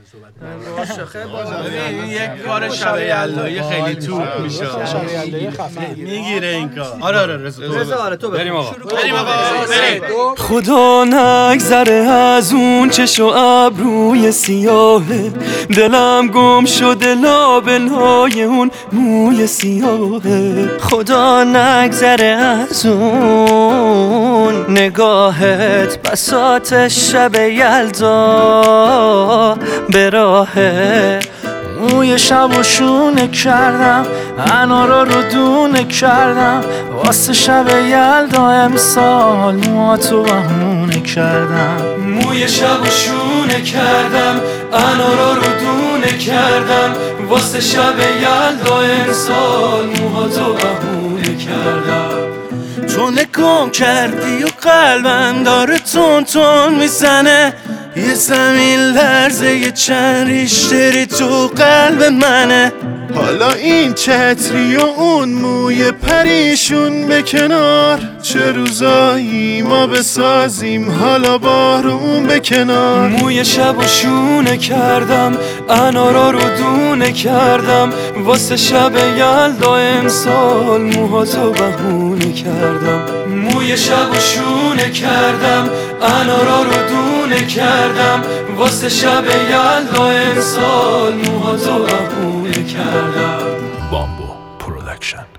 ببین یک کار شب یلدایی خیلی طول میشه. میگیره این کار. آره رضا تو بریم آقا. خدا نگذره از اون چشم و ابروی سیاهه، دلم گم شده لابلای اون موی سیاهه. خدا نگذره از اون نگاهت بساط شب یلدا به راهه. موی شب و شونه کردم، انارا رو دونه کردم، واسه شب یلدا امسال موهاتو بهونه کردم. موی شب و شونه کردم، انارا رو دونه کردم، واسه شب یلدا امسال موهاتو بهونه کردم. تو نگام کردی و قلبم داره تون تون میزنه، یه زمین لرزه یه چند ریشتری تو قلب منه. حالا این چتری و اون موی پریشون به کنار، چه روزایی ما بسازیم حالا بارون به کنار. موی شب و شونه کردم، انارا رو دونه کردم، واسه شب یلدا امسال موهاتو بهونه کردم. موی شب و شونه کردم، انارا رو دونه کردم، واسه شب یلدا امسال موهاتو بهونه کردم. بامبو پرودکشن.